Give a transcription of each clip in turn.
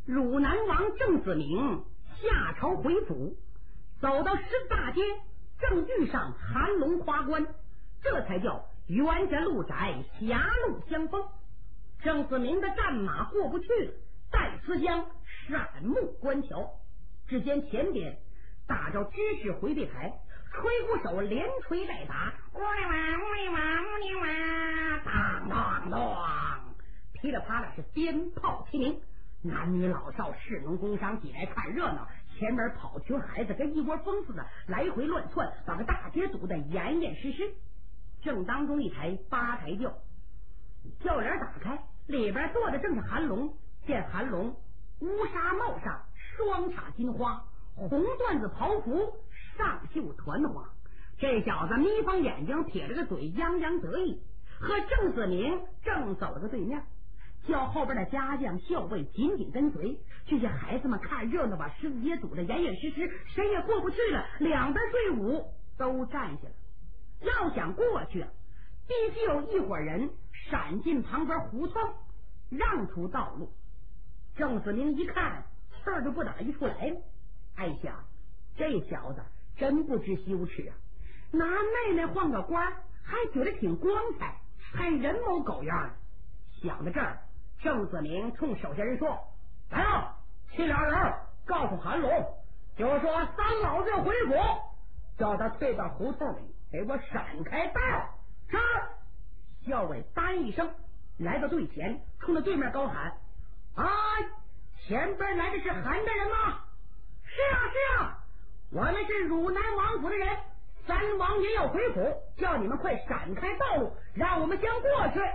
汝南王郑子明下朝回府，走到十字大街，正遇上韩龙夸官，这才叫冤家路窄，狭路相逢。郑子明的战马过不去了，戴思江闪目观瞧，只见前边打着知识回避台，吹鼓手连吹带打，呜哩哇呜哩哇呜哩哇，当当当，噼里啪啦是鞭炮齐鸣，男女老少士农工商挤来看热闹，前面跑群孩子跟一窝蜂似的来回乱窜，把个大街堵得严严实实。正当中一台八抬轿，轿帘打开，里边坐的正是韩龙。见韩龙乌纱帽上双插金花，红缎子袍服上绣团花，这小子眯缝眼睛，撇着个嘴，洋洋得意，和郑子明正走了个对面。轿后边的家将校尉紧紧跟随，这些孩子们看热闹，把十字街堵得严严实实，谁也过不去了。两边队伍都站下了，要想过去必须有一伙人闪进旁边胡同，让出道路。郑子明一看，气儿就不打一处来了，哎呀，这小子真不知羞耻啊！拿妹妹换个官，还觉得挺光彩，还人模狗样的。想到这儿，郑子明冲手下人说：“来啊，去俩人告诉韩龙，就说三老子回府，叫他退到胡同里，给我闪开道。”是。校尉单一声来到队前，冲着对面高喊：“啊，前边来的是韩大人吗？”“是啊，是啊，我们是汝南王府的人，三王爷要回府，叫你们快闪开道路，让我们先过去。”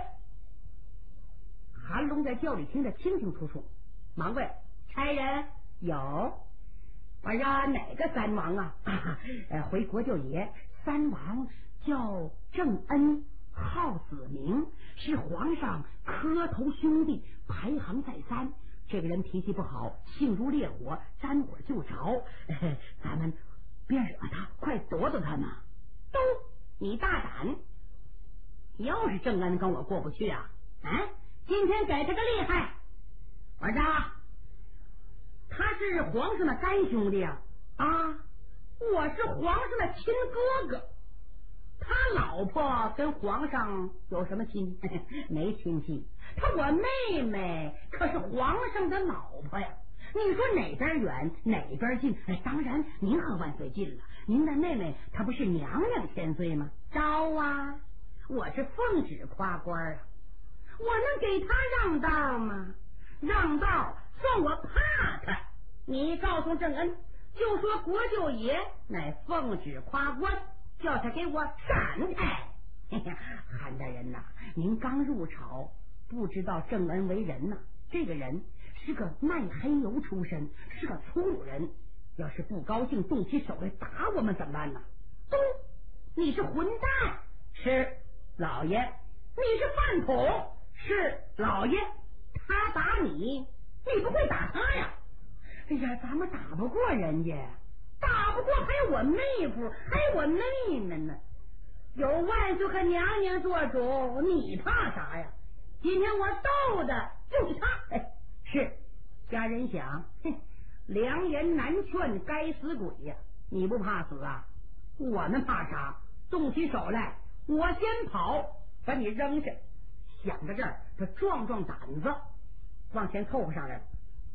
韩龙在轿里听得清清楚楚，忙问：“差人有？我说哪个三王啊？”“回国舅爷，三王叫郑恩，号子明，是皇上磕头兄弟，排行在三。这个人脾气不好，性如烈火，沾火就着。咱们别惹他，快躲躲他呢。”“都，你大胆！又是郑恩跟我过不去啊？今天给他个厉害！我说他是皇上的干兄弟啊！我是皇上的亲哥哥。他老婆跟皇上有什么亲？没亲戚。我妹妹可是皇上的老婆呀！你说哪边远哪边近？当然您和万岁近了，您的妹妹她不是娘娘千岁吗？招啊！我是奉旨夸官啊，我能给他让道吗？让道算我怕他。你告诉郑恩，就说国舅爷乃奉旨夸官，叫他给我闪开。韩大人呐，您刚入朝，不知道郑恩为人呐，这个人是个卖黑油出身，是个粗鲁人，要是不高兴动起手来打我们怎么办呢？都，你是混蛋！是老爷。你是饭桶！是老爷。他打你，你不会打他呀？哎呀，咱们打不过人家，打不过还有我妹夫，还有我妹妹呢。有万岁和娘娘做主，你怕啥呀？今天我斗的就是他。是家人想，良言难劝，该死鬼呀！你不怕死啊？我们怕啥？动起手来，我先跑，把你扔下。想到这儿，他壮壮胆子，往前凑合上来了。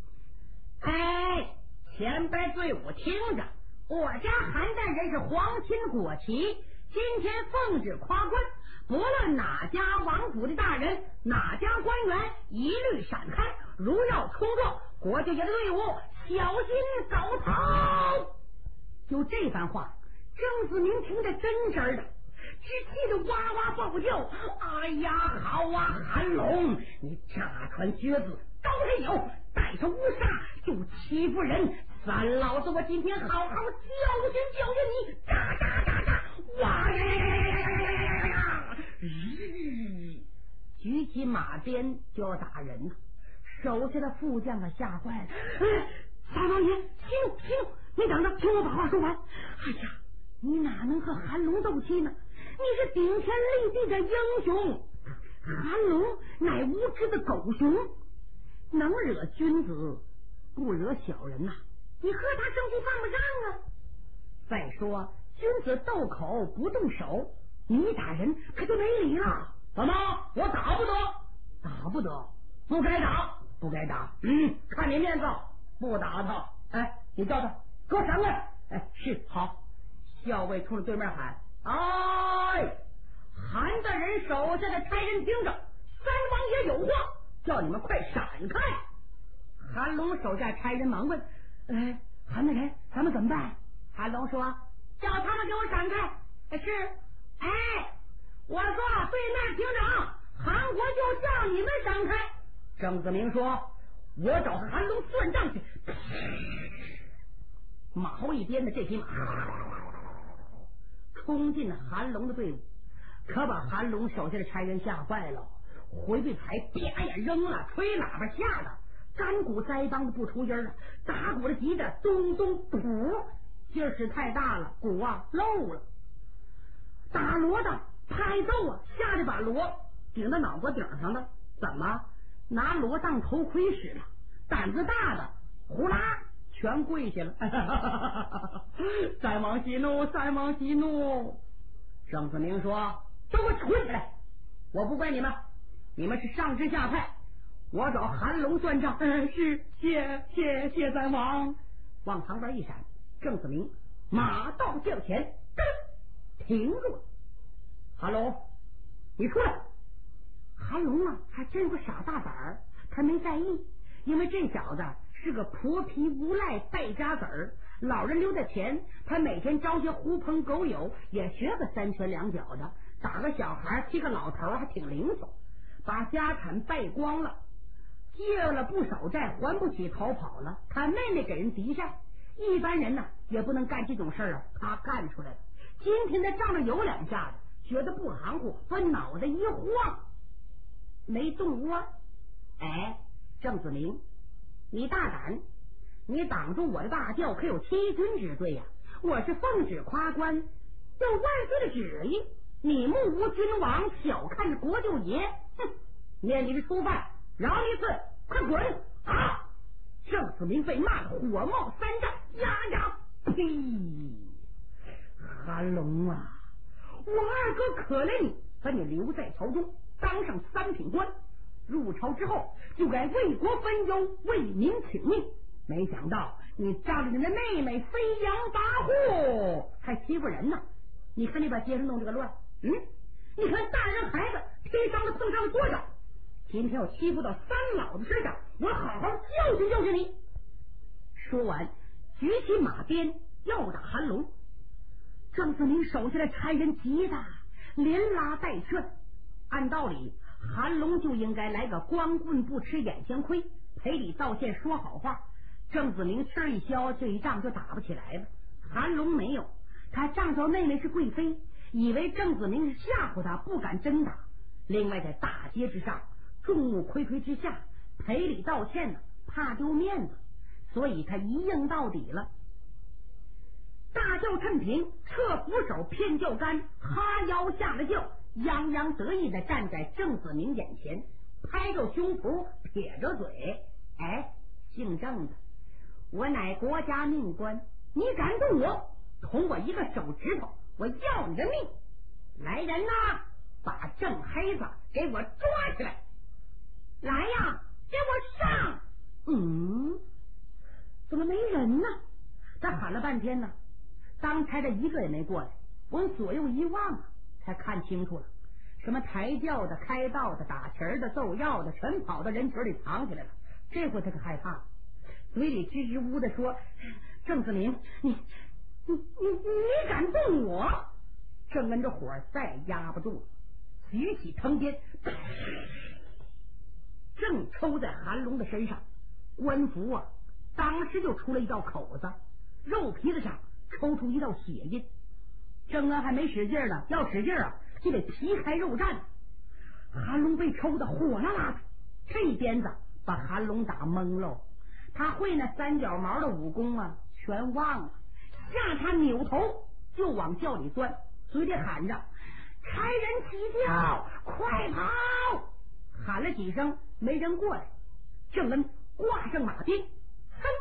前边队伍听着，我家韩大人是皇亲国戚，今天奉旨夸官，不论哪家王府的大人，哪家官员，一律闪开，如要冲撞国舅爷的队伍，小心搞头。就这番话，郑子明听着真真的，只气得哇哇暴叫。哎呀，好啊，韩龙，你炸穿靴子，高还有，带上乌纱就欺负人，三老子我今天好好教训教训你！嘎嘎嘎嘎，哇呀！举起马鞭就要打人了，手下的副将吓坏了。大王爷，息怒息怒，你等着，听我把话说完。哎呀，你哪能和韩龙斗气呢？你是顶天立地的英雄，韩龙乃无知的狗熊，能惹君子不惹小人呐，你和他生气犯不上啊。再说君子斗口不动手，你打人可就没理了。怎么？我打不得？打不得，不该打，不该打。看你面子，不打他。哎，你叫他给我闪开。哎，是好。校尉冲着对面喊：“哎，韩大人手下的差人听着，三王爷有话，叫你们快闪开。”韩龙手下差人忙问：“韩大人，咱们怎么办？”韩龙说：“叫他们给我闪开。”是。我说对面厅长，韩国就叫你们闪开。郑子明说：“我找韩龙算账去。”马后一颠的这匹马冲进了韩龙的队伍，可把韩龙手下的差人吓坏了，回避牌啪呀扔了，吹喇叭吓得干鼓腮帮子不出音了，打鼓的急着咚咚噗，劲儿使太大了，鼓啊漏了。打锣的拍奏啊，吓得把锣顶到脑瓜顶上了。怎么拿锣当头盔使了？胆子大的呼啦全跪下了。三王息怒，三王息怒。郑子明说：“都给我捆起来！我不怪你们，你们是上至下派，我找韩龙算账。”是，谢三王。往旁边一闪，郑子明马到轿前，停住了。韩龙，你出来。韩龙啊，还真个傻大胆儿，他没在意，因为这小子是个泼皮无赖败家子儿，老人留的钱，他每天招些狐朋狗友，也学个三拳两脚的，打个小孩踢个老头还挺灵索，把家产败光了，借了不少债还不起，逃跑了。他妹妹给人抵债，一般人呢也不能干这种事儿啊，他干出来了。今天他仗着有两下子，觉得不含糊，把脑袋一晃，没动窝。郑子明，你大胆，你挡住我的大轿，可有欺君之罪呀！我是奉旨夸官，有万岁的旨意，你目无君王，小看国舅爷，哼！念你是初犯，饶你一次，快滚！啊！郑子明被骂得火冒三丈，呀！呸！韩龙啊，我二哥可怜你，把你留在朝中，当上三品官。入朝之后就该为国分忧，为民请命，没想到你仗着你的妹妹飞扬跋扈，还欺负人呢！你看你把街上弄这个乱，你看大人孩子踢伤了碰上了多少，今天我欺负到三老子身上，我好好教训教训你。说完举起马鞭要打韩龙。郑子明手下的差人急得连拉带劝，按道理韩龙就应该来个光棍不吃眼前亏，赔礼道歉说好话，郑子明气儿一消，这一仗就打不起来了。韩龙没有，他仗着妹妹是贵妃，以为郑子明是吓唬他，不敢真打。另外在大街之上众目睽睽之下赔礼道歉呢，怕丢面子，所以他一硬到底了。大轿趁平，撤扶手，偏轿杆，哈腰下了轿，洋洋得意的站在郑子明眼前，拍着胸脯，撇着嘴：“姓郑的，我乃国家命官，你敢动我，捅我一个手指头，我要你的命！来人呐，把郑黑子给我抓起来！来呀，给我上！”怎么没人呢？他喊了半天呢，当差的一个也没过来。往左右一望才看清楚了，什么抬轿的、开道的、打旗的、奏药的，全跑到人群里藏起来了。这回他可害怕了，嘴里支支吾吾的说：“郑子明，你敢动我？”正跟着火再压不住了，举起藤鞭正抽在韩龙的身上，官服啊当时就出了一道口子，肉皮子上抽出一道血印。郑恩还没使劲呢，要使劲啊就得皮开肉绽。韩龙被抽的火辣辣的，这鞭子把韩龙打懵喽，他会那三脚毛的武功啊全忘了，吓他扭头就往轿里钻，嘴里喊着：“差人起轿，快跑！”喊了几声没人过来，郑恩挂上马鞭，噌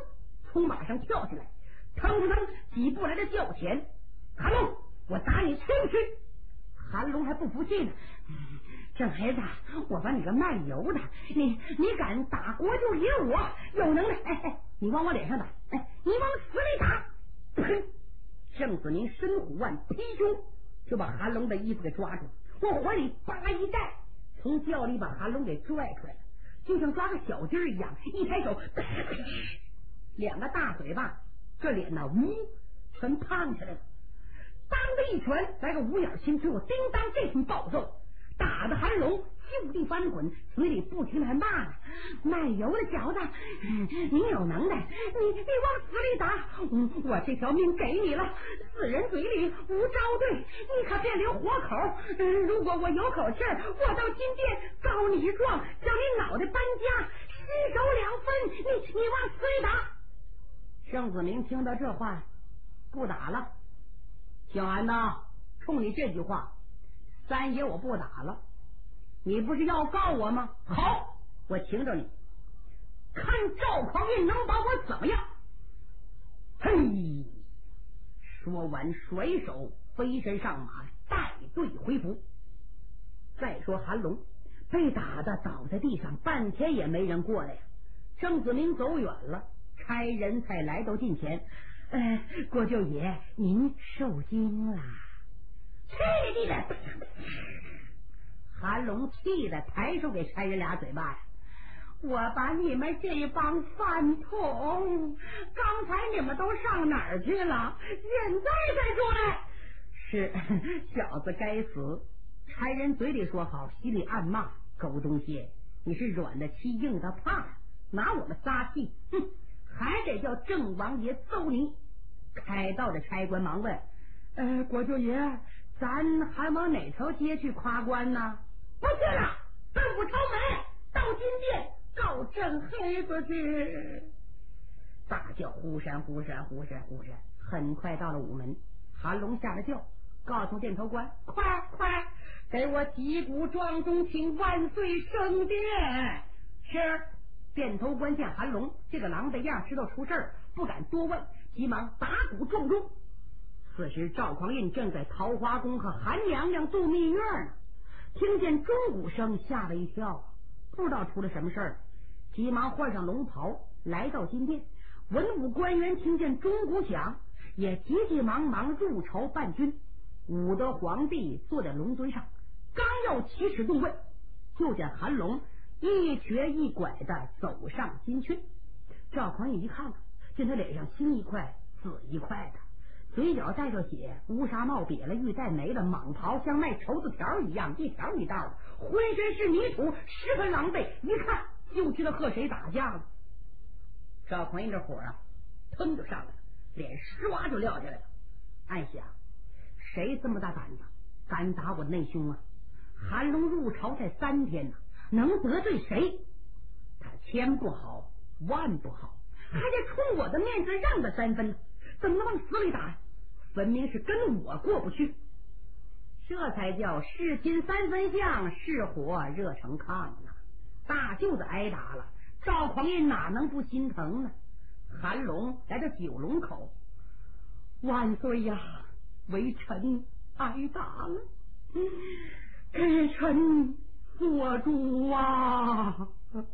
从马上跳下来，腾腾腾几步来到轿前。韩龙，我打你去不去？韩龙还不服气呢。这孩子，我把你个卖油的，你敢打国舅爷我有能耐？你往我脸上打，你往死里打！呸！郑子明伸虎腕劈胸，就把韩龙的衣服给抓住，往怀里扒一带，从轿里把韩龙给拽出来了，就像抓个小鸡儿一样，一抬手，两个大嘴巴，这脸呢，全胖起来了。当的一拳来个五眼青春，我叮当这声暴揍，打的韩龙就地翻滚，嘴里不停的还骂呢：“卖油的小子，你有能耐，你往死里打！我这条命给你了，死人嘴里无招对，你可别留活口。如果我有口气儿，我到金殿告你一状，叫你脑袋搬家，尸首两分。你往死里打！”郑子明听到这话，不打了。小安呐，冲你这句话，三爷我不打了。你不是要告我吗？好，我请着你，看赵匡胤能把我怎么样？嘿！说完，甩手飞身上马，带队回府。再说韩龙被打的倒在地上，半天也没人过来呀。郑子明走远了，差人才来到近前。国舅爷，您受惊了。去你的！韩龙气的抬手给差人俩嘴巴呀！我把你们这帮饭桶，刚才你们都上哪儿去了？现在才出来！是小子该死！差人嘴里说好，心里暗骂：狗东西，你是软的欺，硬的怕，拿我们撒气！哼！还得叫郑王爷揍你！开道的差官忙问：国舅爷，咱还往哪条街去夸官呢？不去了，奔武朝门，到金殿告郑黑子去。大叫呼山呼山呼山呼山，很快到了午门。韩龙下了轿，告诉殿头官：快给我击鼓庄中请万岁升殿。是。殿头官见韩龙这个狼狈样，知道出事儿，不敢多问，急忙打鼓撞钟。此时赵匡胤正在桃花宫和韩娘娘度蜜月呢，听见钟鼓声，吓了一跳，不知道出了什么事儿，急忙换上龙袍来到金殿。文武官员听见钟鼓响，也急忙忙入朝办军。武德皇帝坐在龙尊上，刚要起始动位，就见韩龙一瘸一拐的走上金阙。赵匡胤一看，见他脸上青一块紫一块的，嘴角带着血，乌纱帽瘪了，玉带没了，蟒袍像卖绸子条一样，一条一道的，浑身是泥土，十分狼狈，一看就知道和谁打架了。赵匡胤这火啊，腾就上来了，脸唰就撂下来了。暗想，谁这么大胆子，敢打我内兄啊？韩龙入朝才3天呢，能得罪谁？他千不好万不好，还得冲我的面子让他3分，怎么能往死里打？分明是跟我过不去。这才叫是亲3分相，是火热成炕啊！大舅子挨打了，赵匡胤哪能不心疼呢？韩龙来到九龙口，万岁呀，微臣挨打了，给臣做主啊！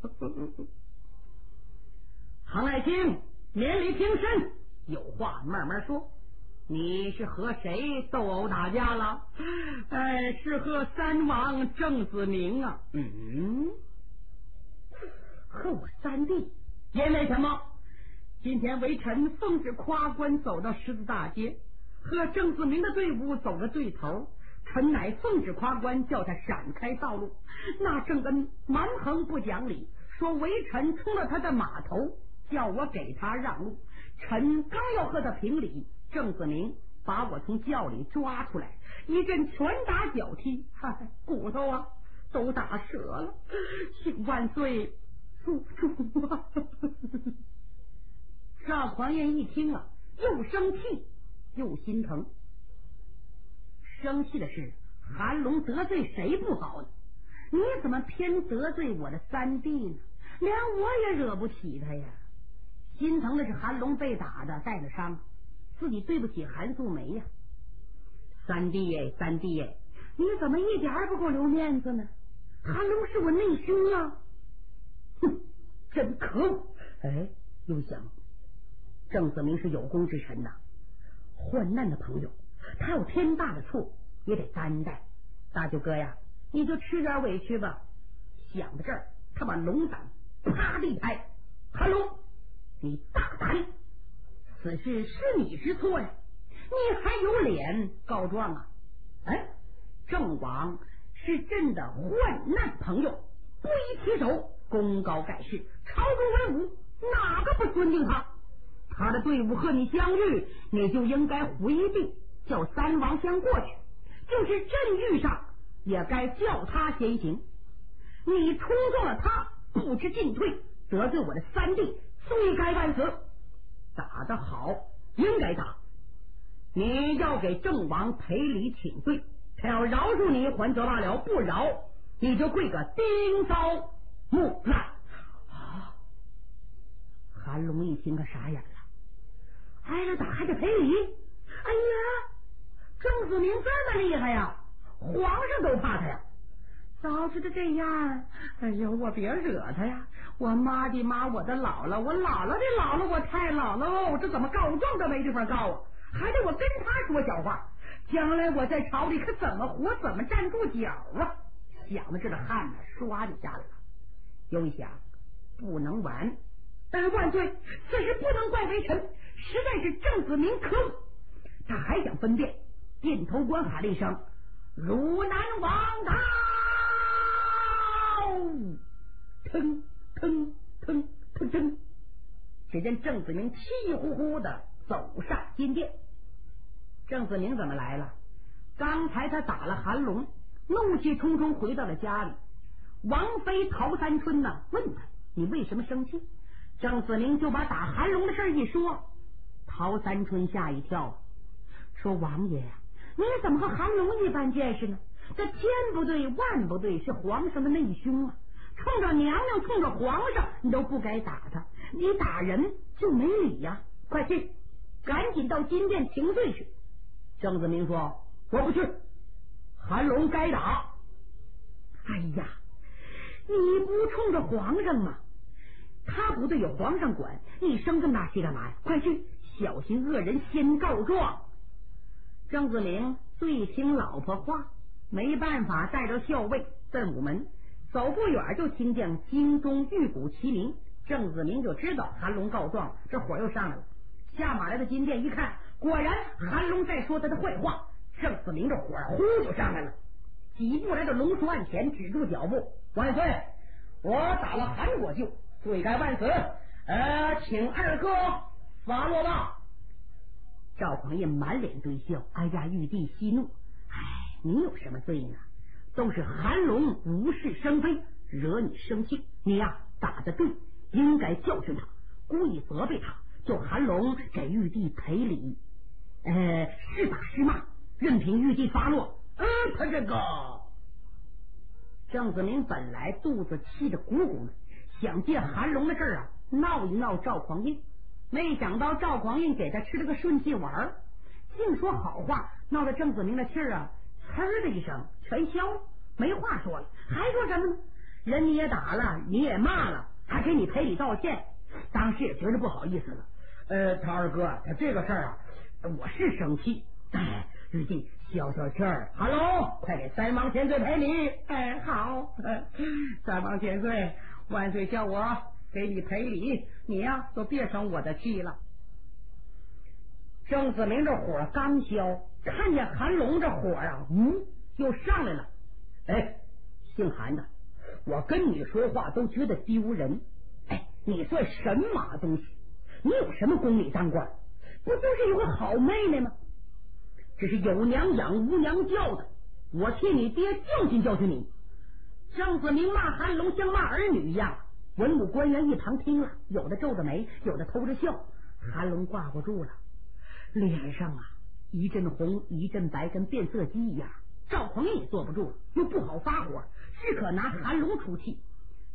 杭爱卿，免礼平身，有话慢慢说。你是和谁斗殴打架了？是和三王郑子明啊。和我三弟？因为什么？今天微臣奉旨夸官走到十字大街，和郑子明的队伍走个对头，臣乃奉旨夸官，叫他闪开道路。那郑恩蛮横不讲理，说微臣冲了他的码头，叫我给他让路。臣刚要和他评理，郑子明把我从轿里抓出来，一阵拳打脚踢，骨头啊都打折了，请万岁做主啊！赵匡胤一听啊，又生气又心疼。生气的是韩龙得罪谁不好呢？你怎么偏得罪我的三弟呢？连我也惹不起他呀！ 心疼的是韩龙被打的带了伤，自己对不起韩素梅呀。三弟耶，三弟耶，你怎么一点不给我留面子呢？韩龙是我内兄啊！哼，真可恶！哎，又想郑子明是有功之臣呐，患难的朋友，他有天大的错也得担待。大舅哥呀，你就吃点委屈吧。想到这儿，他把龙胆啪地一拍：“韩龙，你大胆！此事是你之错呀，你还有脸告状啊？哎，郑王是朕的患难朋友，不宜提手，功高盖世，朝中文武，哪个不尊敬他？他的队伍和你相遇，你就应该回避，叫三王先过去；就是朕遇上，也该叫他先行。你冲撞了他，不知进退，得罪我的三弟，罪该万死。打得好，应该打。你要给郑王赔礼请罪，他要饶恕你，还则罢了；不饶，你就跪个钉遭木烂。啊！韩龙一听，可傻眼了。挨着打还得赔礼？哎呀，郑子明这么厉害呀，皇上都怕他呀！早知道这样，哎呦，我别惹他呀！我妈的妈，我的姥姥，我姥姥的姥姥，我太姥姥，这怎么告状都没地方告啊？还得我跟他说小话，将来我在朝里可怎么活，怎么站住脚啊？想到这的汗呢，唰就下来了。又一想，不能完，但万岁，此事不能怪微臣，实在是郑子明可恶。他还想分辨，殿头官喊了一声：“汝南王到！”腾腾腾腾腾，只见郑子明气呼呼的走上金殿。郑子明怎么来了？刚才他打了韩龙，怒气冲冲回到了家里。王妃陶三春呢，问他你为什么生气？郑子明就把打韩龙的事一说。陶三春吓一跳，说王爷呀，你怎么和韩龙一般见识呢？这千不对万不对，是皇上的内兄啊！冲着娘娘，冲着皇上，你都不该打他，你打人就没理呀！快去，赶紧到金殿请罪去。郑子明说：“我不去，韩龙该打。”哎呀，你不冲着皇上吗？他不对，有皇上管，你生这么大气干嘛呀？快去，小心恶人先告状。郑子明最听老婆话，没办法，带着校尉奔午门。走不远就听见京中玉鼓齐鸣，郑子明就知道韩龙告状，这火又上来了。下马来的金殿一看，果然韩龙在说他的坏话。郑子明这火呼就上来了，几步来到龙书案前，止住脚步：“万岁，我打了韩国舅，罪该万死，请二哥发落吧。”赵匡胤满脸堆笑：“哎呀，玉帝息怒，哎，你有什么罪呢？都是韩龙无事生非，惹你生气，你呀打得对，应该教训他，故意责备他，叫韩龙给玉帝赔礼。是打是骂，任凭玉帝发落。他这个……”郑子明本来肚子气得鼓鼓的，想借韩龙的事啊闹一闹赵匡胤，没想到赵匡胤给他吃了个顺气丸，净说好话，闹得郑子明的气儿啊呲的一声全消了，没话说了，还说什么呢？人你也打了，你也骂了，还给你赔礼道歉，当时也觉得不好意思了。他二哥，他这个事儿啊，我是生气。玉帝消消气儿，哈喽，快给三王千岁赔礼。好，三王千岁，万岁叫我给你赔礼，你呀就别生我的气了。郑子明这火刚消，看见韩龙这火啊，又上来了。姓韩的，我跟你说话都觉得丢人。你算神马东西？你有什么宫里当官？不就是有个好妹妹吗？这是有娘养无娘教的，我替你爹教训教训你。郑子明骂韩龙像骂儿女一样，文武官员一旁听了，有的皱着眉，有的偷着笑。韩龙挂不住了，脸上啊一阵红一阵白，跟变色机一样。赵匡胤也坐不住了，又不好发火，只可拿韩龙出气。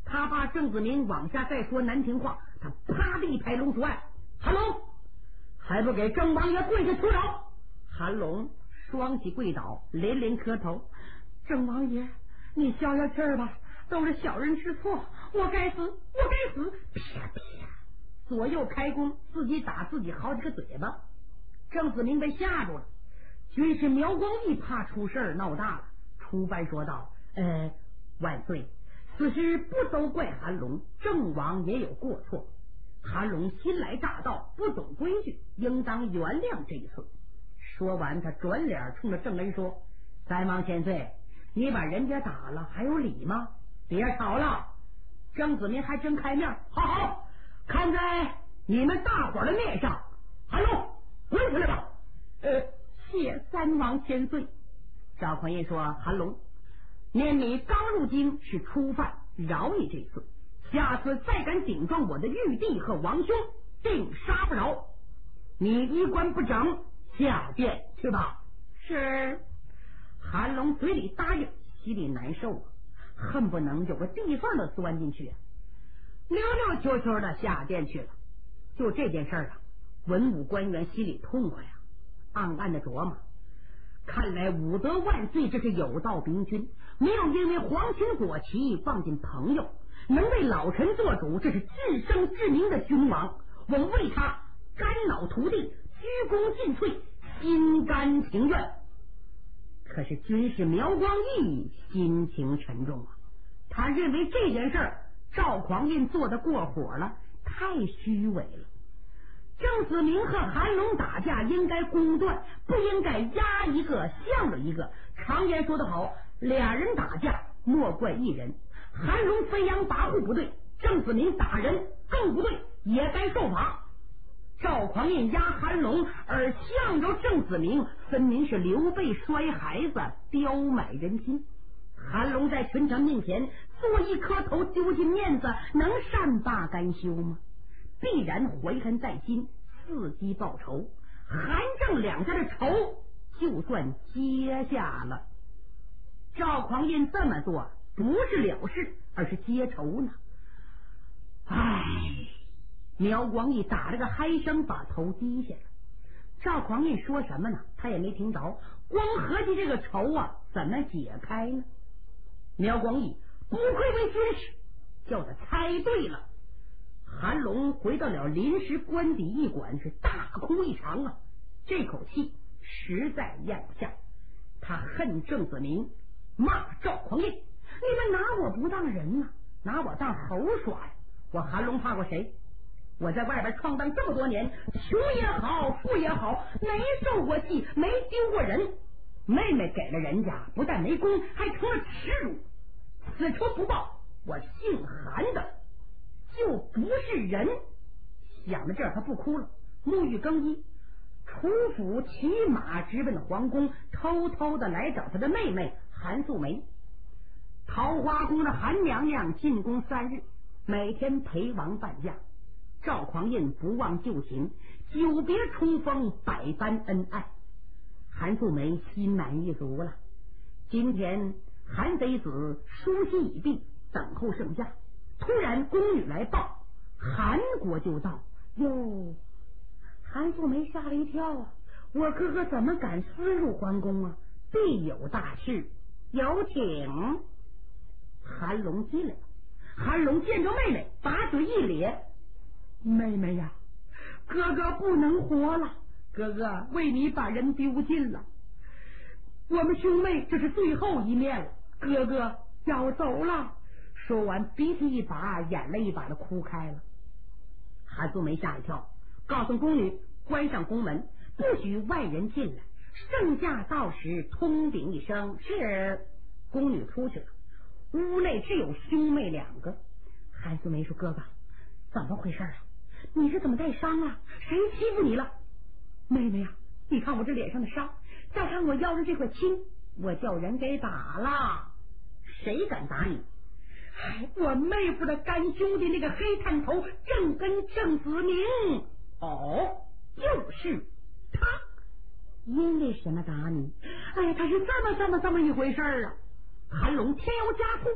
他怕郑子明往下再说难听话，他啪的一拍龙书案，韩龙还不给郑王爷跪下出饶！韩龙双膝跪倒，连连磕头：郑王爷，你消消气儿吧，都是小人之错，我该死，我该死！啪啪，左右开弓，自己打自己好几个嘴巴。郑子明被吓住了，军师苗光义怕出事儿闹大了，出班说道：万岁，此事不都怪韩龙，郑王也有过错。韩龙新来乍到，不懂规矩，应当原谅这一次。说完，他转脸冲着郑恩说：三王千岁，你把人家打了，还有理吗？别吵了！郑子明还真开面，好，看在你们大伙的面上，韩龙滚回来吧！谢三王千岁。赵匡胤说：韩龙，念你刚入京是初犯，饶你这次，下次再敢顶撞我的玉帝和王兄，定杀不饶。你衣冠不整，下殿去吧。是。韩龙嘴里答应，心里难受啊，恨不能有个地缝都钻进去啊。溜溜秋秋的下殿去了。就这件事啊，文武官员心里痛快呀，暗暗的琢磨，看来武德万岁这是有道兵君，没有因为皇亲国戚忘尽朋友，能为老臣做主，这是至圣至明的君王，我为他肝脑涂地，鞠躬尽瘁，心甘情愿。可是军师苗光义心情沉重啊，他认为这件事赵匡胤做的过火了，太虚伪了。郑子明和韩龙打架应该公断，不应该压一个向了一个。常言说得好，俩人打架莫怪一人。韩龙飞扬跋扈不对，郑子明打人更不对，也该受罚。赵匡胤压韩龙，而向着郑子明，分明是刘备摔孩子，刁买人心。韩龙在群臣面前做一颗头，丢尽面子，能善罢甘休吗？必然怀恨在心，伺机报仇。韩郑两家的仇就算结下了。赵匡胤这么做不是了事，而是结仇呢。唉，苗光义打了个嗨声，把头低下了。赵匡胤说什么呢？他也没听着，光合计这个仇啊怎么解开呢？苗光义不愧为军师，叫他猜对了。韩龙回到了临时官邸驿馆，是大哭一场啊！这口气实在咽不下。他恨郑子明，骂赵匡胤：你们拿我不当人啊，拿我当猴耍呀！我韩龙怕过谁？我在外边闯荡这么多年，穷也好，富也好，没受过气，没丢过人。妹妹给了人家，不但没功，还成了耻辱。此仇不报，我姓韩的就不是人。想到这儿，他不哭了，沐浴更衣，出府骑马直奔皇宫，偷偷的来找他的妹妹韩素梅。桃花宫的韩娘娘进宫3日，每天陪王伴驾。赵匡胤不忘旧情，久别重逢，百般恩爱。韩素梅心满意足了。今天韩贼子梳洗已毕，等候圣驾。突然宫女来报，韩国就到。哟，韩素梅吓了一跳啊！我哥哥怎么敢私入皇宫啊？必有大事，有请。韩龙进来了。韩龙见着妹妹，把嘴一咧：妹妹呀，哥哥不能活了，哥哥为你把人丢尽了，我们兄妹这是最后一面了，哥哥要走了。说完，鼻涕一把，眼泪一把的哭开了。韩素梅吓一跳，告诉宫女关上宫门，不许外人进来。圣驾到时，通禀一声。是。宫女出去了，屋内只有兄妹2个。韩素梅说：哥哥，怎么回事啊？你是怎么带伤啊？谁欺负你了？妹妹呀，你看我这脸上的伤，再看我腰上这块青，我叫人给打了。谁敢打你？我妹夫的干兄弟，那个黑探头郑根郑子明。哦，就是他。因为什么打你？他是这么一回事啊！韩龙添油加醋，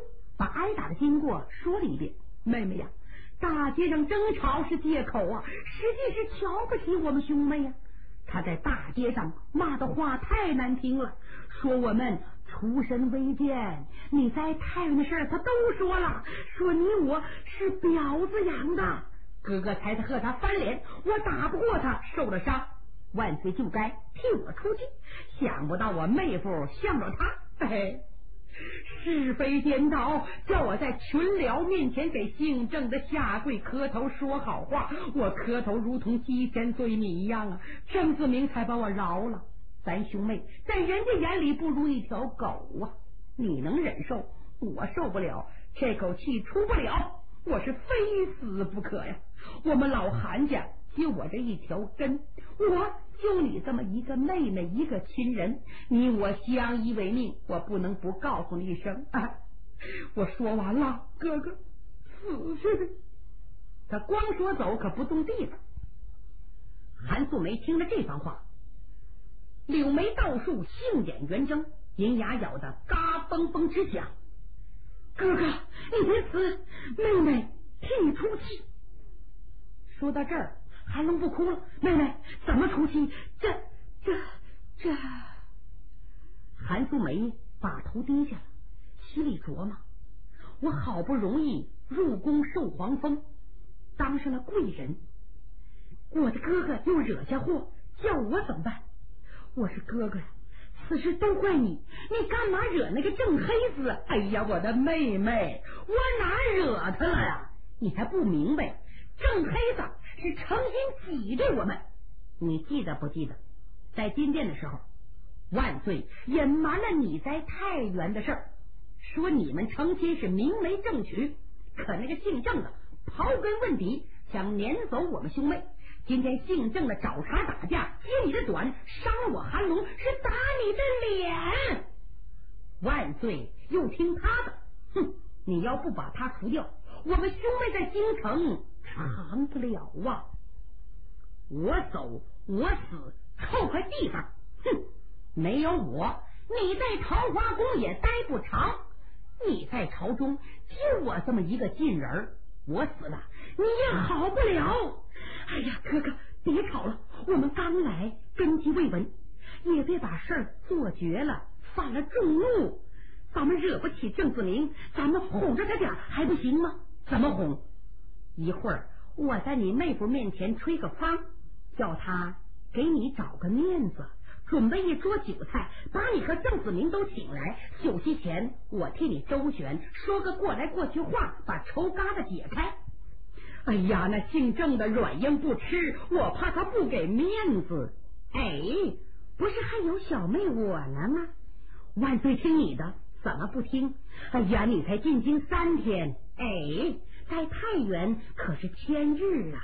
把挨打的经过说了一遍。妹妹呀，大街上争吵是借口啊，实际是瞧不起我们兄妹呀。他在大街上骂的话太难听了，说我们出身微贱，你在太原的事他都说了，说你我是婊子养的。哥哥才和他翻脸，我打不过他，受了伤，万岁就该替我出气，想不到我妹夫向着他，是非颠倒，叫我在群僚面前给姓郑的下跪磕头说好话，我磕头如同鸡先碎米一样啊，郑子明才把我饶了。咱兄妹在人家眼里不如一条狗啊，你能忍受，我受不了，这口气出不了，我是非死不可呀。我们老韩家就我这一条根，我就你这么一个妹妹，一个亲人，你我相依为命，我不能不告诉你一声啊！我说完了，哥哥死去。他光说走，可不动地方。韩素梅听了这番话，柳眉倒竖，杏眼圆睁，银牙咬得嘎嘣嘣直响。哥哥，你别死，妹妹替你出气。说到这儿，韩龙不哭了。妹妹怎么出气？这……韩素梅把头低下了，心里琢磨：我好不容易入宫受皇封，当上了贵人，我的哥哥又惹下祸，叫我怎么办？我是哥哥呀，此事都怪你，你干嘛惹那个郑黑子？哎呀，我的妹妹，我哪惹他了呀？你还不明白，郑黑子是诚心挤兑我们。你记得不记得，在金殿的时候，万岁隐瞒了你在太原的事儿，说你们成亲是明媒正娶，可那个姓郑的刨根问底，想撵走我们兄妹。今天姓郑的找茬打架，揭你的短，伤我韩龙，是打你的脸。万岁又听他的，哼！你要不把他除掉，我们兄妹在京城长不了啊！我走我死，凑块地方，哼！没有我，你在桃花宫也待不长。你在朝中就我这么一个近人，我死了你也好不了。哎呀，哥哥别吵了，我们刚来，根基未稳，也别把事儿做绝了，犯了众怒。咱们惹不起郑子明，咱们哄着他点还不行吗？怎么哄？一会儿我在你妹夫面前吹个方，叫他给你找个面子，准备一桌酒菜，把你和郑子明都请来。酒席前我替你周旋，说个过来过去话，把仇疙瘩解开。哎呀，那姓郑的软硬不吃，我怕他不给面子。哎，不是还有小妹我呢吗？万岁听你的，怎么不听？哎呀，你才进京3天，哎，在太原可是1000日啊。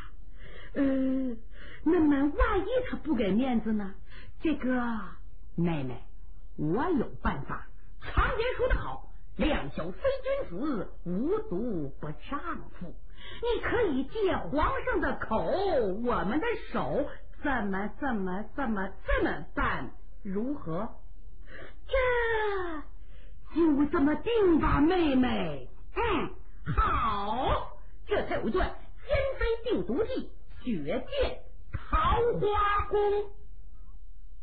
那么万一他不给面子呢？这个妹妹，我有办法。常言说得好，两小非君子，无毒不丈夫。你可以借皇上的口，我们的手，这么办，如何？就这么定吧，妹妹。好，这才有一段奸妃定毒计，血溅桃花宫。